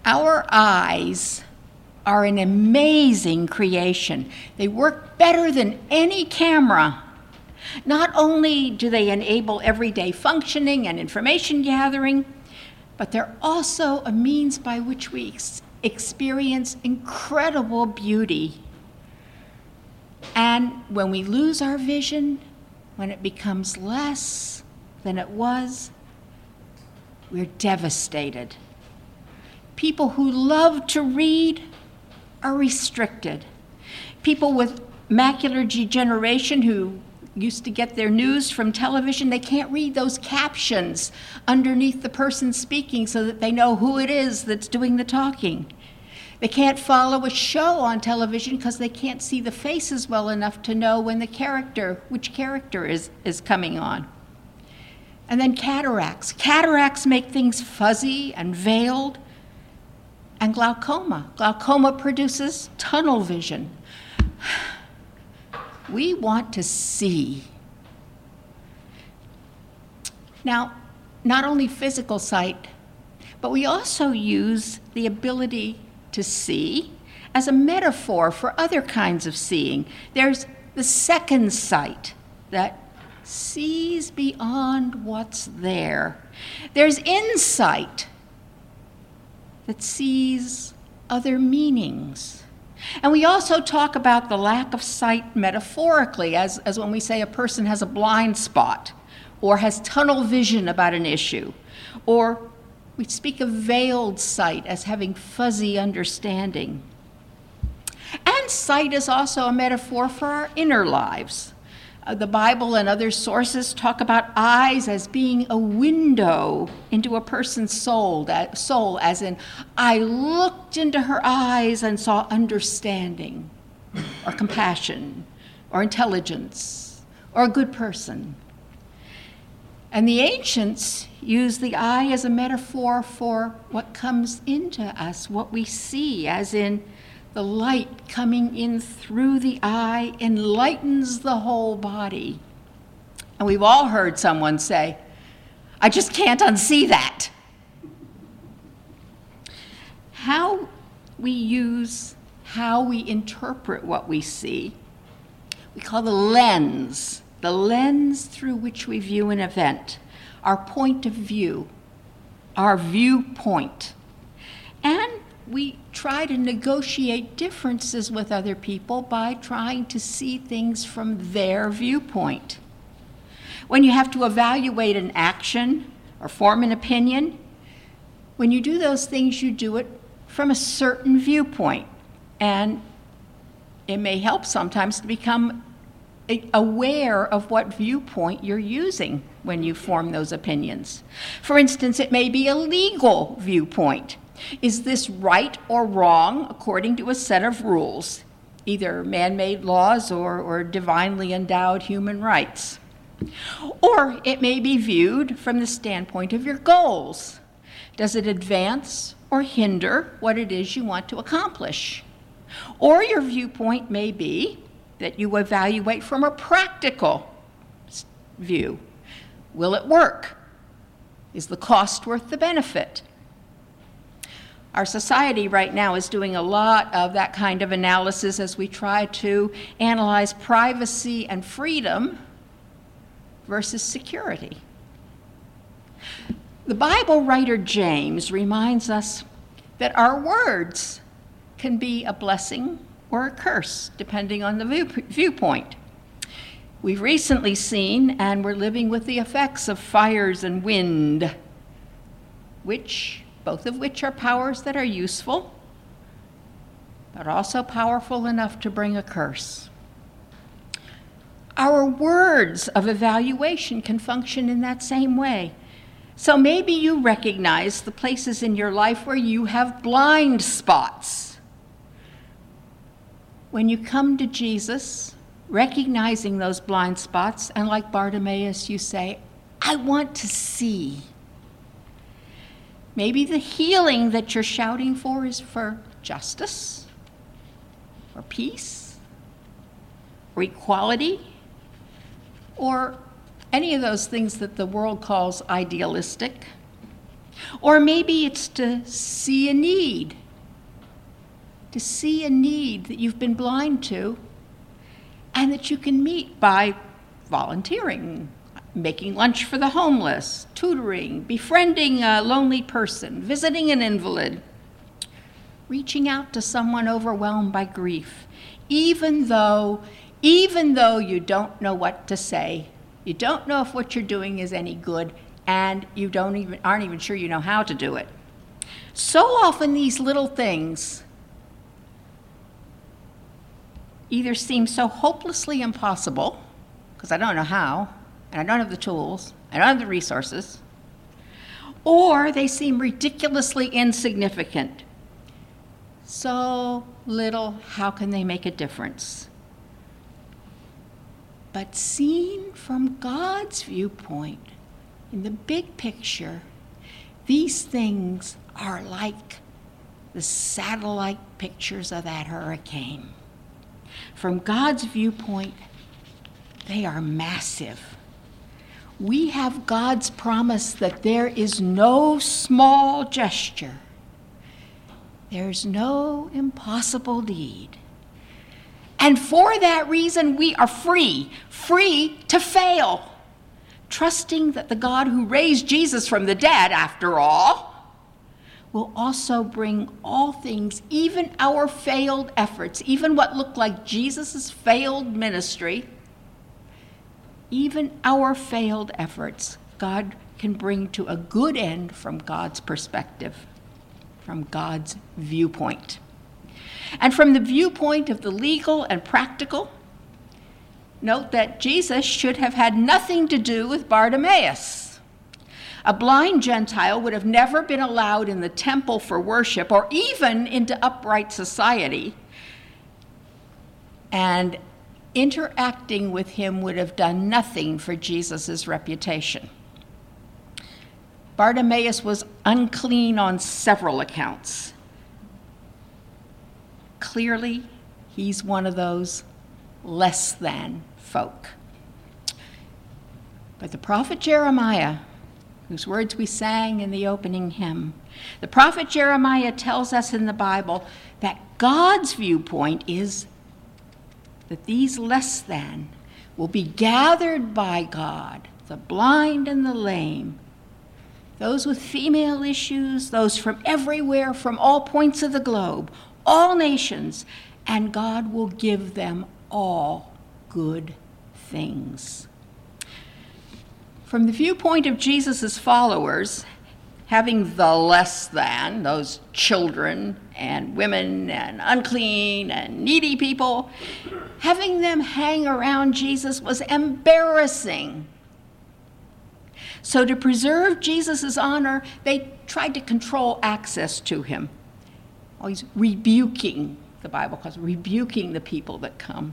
Our eyes are an amazing creation. They work better than any camera. Not only do they enable everyday functioning and information gathering, but they're also a means by which we experience incredible beauty. And when we lose our vision, when it becomes less than it was, we're devastated. People who love to read are restricted. People with macular degeneration who used to get their news from television, they can't read those captions underneath the person speaking so that they know who it is that's doing the talking. They can't follow a show on television because they can't see the faces well enough to know when which character is coming on. And then cataracts. Cataracts make things fuzzy and veiled. And glaucoma. Glaucoma produces tunnel vision. We want to see. Now, not only physical sight, but we also use the ability to see as a metaphor for other kinds of seeing. There's the second sight that sees beyond what's there. There's insight that sees other meanings. And we also talk about the lack of sight metaphorically, as when we say a person has a blind spot or has tunnel vision about an issue, or we speak of veiled sight as having fuzzy understanding. And sight is also a metaphor for our inner lives. The Bible and other sources talk about eyes as being a window into a person's soul, as in, I looked into her eyes and saw understanding, or compassion, or intelligence, or a good person. And the ancients used the eye as a metaphor for what comes into us, what we see, as in, the light coming in through the eye enlightens the whole body. And we've all heard someone say, I just can't unsee that. How we interpret what we see, we call the lens through which we view an event, our point of view, our viewpoint. And we try to negotiate differences with other people by trying to see things from their viewpoint. When you have to evaluate an action or form an opinion, when you do those things, you do it from a certain viewpoint. And it may help sometimes to become aware of what viewpoint you're using when you form those opinions. For instance, it may be a legal viewpoint. Is this right or wrong according to a set of rules, either man-made laws or divinely endowed human rights? Or it may be viewed from the standpoint of your goals. Does it advance or hinder what it is you want to accomplish? Or your viewpoint may be that you evaluate from a practical view. Will it work? Is the cost worth the benefit? Our society right now is doing a lot of that kind of analysis as we try to analyze privacy and freedom versus security. The Bible writer James reminds us that our words can be a blessing or a curse, depending on the viewpoint. We've recently seen, and we're living with the effects of fires and wind, both of which are powers that are useful, but also powerful enough to bring a curse. Our words of evaluation can function in that same way. So maybe you recognize the places in your life where you have blind spots. When you come to Jesus, recognizing those blind spots, and like Bartimaeus, you say, I want to see. Maybe the healing that you're shouting for is for justice, or peace, or equality, or any of those things that the world calls idealistic. Or maybe it's to see a need that you've been blind to and that you can meet by volunteering, making lunch for the homeless, tutoring, befriending a lonely person, visiting an invalid, reaching out to someone overwhelmed by grief, even though you don't know what to say, you don't know if what you're doing is any good, and you aren't even sure you know how to do it. So often these little things either seem so hopelessly impossible, because I don't know how, and I don't have the tools, I don't have the resources, or they seem ridiculously insignificant. So little, how can they make a difference? But seen from God's viewpoint, in the big picture, these things are like the satellite pictures of that hurricane. From God's viewpoint, they are massive. We have God's promise that there is no small gesture. There's no impossible deed. And for that reason, we are free to fail, trusting that the God who raised Jesus from the dead, after all, will also bring all things, even our failed efforts, even what looked like Jesus' failed ministry, even our failed efforts, God can bring to a good end from God's perspective, from God's viewpoint. And from the viewpoint of the legal and practical, note that Jesus should have had nothing to do with Bartimaeus. A blind Gentile would have never been allowed in the temple for worship or even into upright society. And interacting with him would have done nothing for Jesus' reputation. Bartimaeus was unclean on several accounts. Clearly, he's one of those less than folk. But the prophet Jeremiah, whose words we sang in the opening hymn, the prophet Jeremiah tells us in the Bible that God's viewpoint is that these less than will be gathered by God, the blind and the lame, those with female issues, those from everywhere, from all points of the globe, all nations, and God will give them all good things. From the viewpoint of Jesus' followers, having the less than, those children and women and unclean and needy people, having them hang around Jesus was embarrassing. So to preserve Jesus' honor, they tried to control access to him. Always rebuking, the Bible calls it, rebuking the people that come.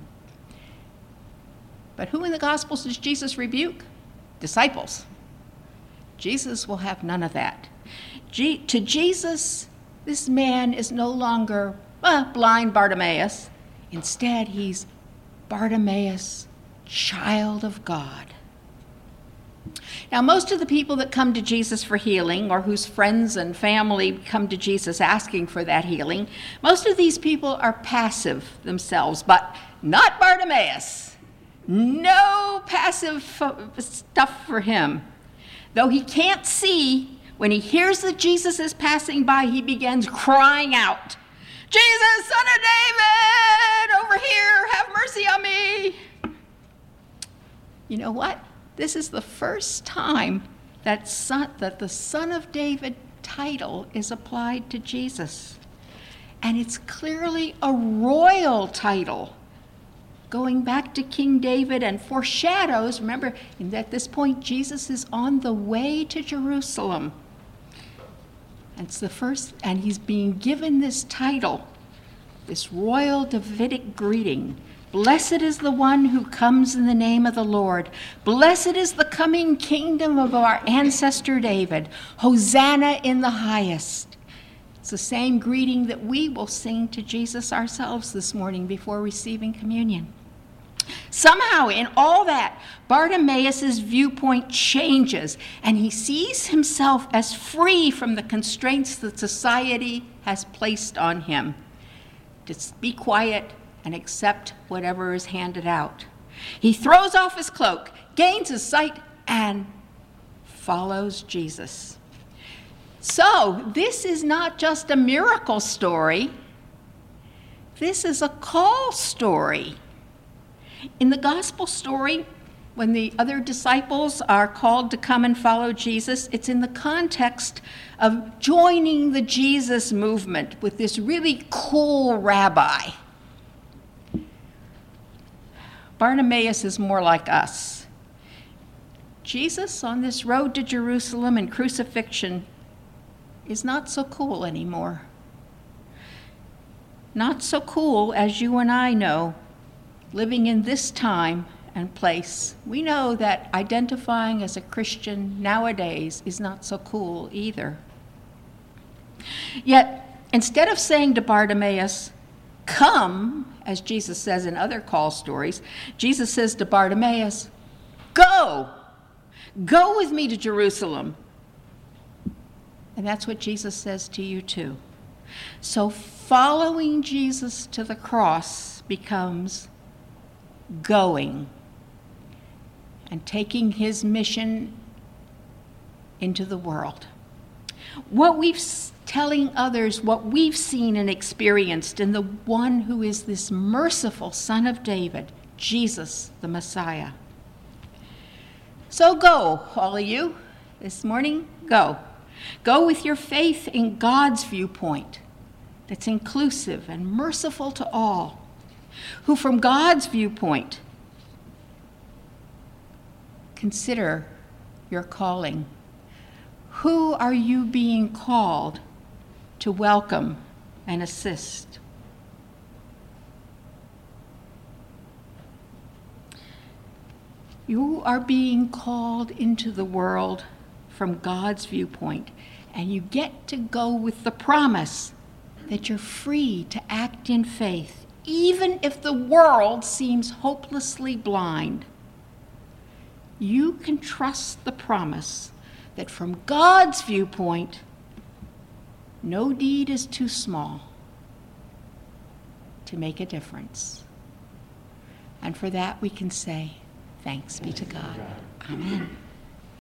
But who in the Gospels does Jesus rebuke? Disciples. Jesus will have none of that. To Jesus, this man is no longer blind Bartimaeus. Instead, he's Bartimaeus, child of God. Now, most of the people that come to Jesus for healing, or whose friends and family come to Jesus asking for that healing, most of these people are passive themselves, but not Bartimaeus. No passive stuff for him. Though he can't see, when he hears that Jesus is passing by, he begins crying out, "Jesus, Son of David, over here, have mercy on me." You know what? This is the first time that the Son of David title is applied to Jesus. And it's clearly a royal title, going back to King David, and foreshadows, remember, at this point, Jesus is on the way to Jerusalem. And it's the first, and he's being given this title, this royal Davidic greeting. Blessed is the one who comes in the name of the Lord. Blessed is the coming kingdom of our ancestor David. Hosanna in the highest. It's the same greeting that we will sing to Jesus ourselves this morning before receiving communion. Somehow, in all that, Bartimaeus' viewpoint changes, and he sees himself as free from the constraints that society has placed on him. Just be quiet and accept whatever is handed out. He throws off his cloak, gains his sight, and follows Jesus. So, this is not just a miracle story. This is a call story. In the gospel story, when the other disciples are called to come and follow Jesus, it's in the context of joining the Jesus movement with this really cool rabbi. Bartimaeus is more like us. Jesus on this road to Jerusalem and crucifixion is not so cool anymore. Not so cool as you and I know, living in this time and place. We know that identifying as a Christian nowadays is not so cool either. Yet, instead of saying to Bartimaeus, "Come," as Jesus says in other call stories, Jesus says to Bartimaeus, "Go! Go with me to Jerusalem." And that's what Jesus says to you too. So following Jesus to the cross becomes going and taking his mission into the world. Telling others what we've seen and experienced in the one who is this merciful Son of David, Jesus the Messiah. So go, all of you, this morning, go. Go with your faith in God's viewpoint that's inclusive and merciful to all, who from God's viewpoint consider your calling. Who are you being called to welcome and assist? You are being called into the world from God's viewpoint, and you get to go with the promise that you're free to act in faith, even if the world seems hopelessly blind. You can trust the promise that from God's viewpoint, no deed is too small to make a difference. And for that we can say, thanks be to God. Amen.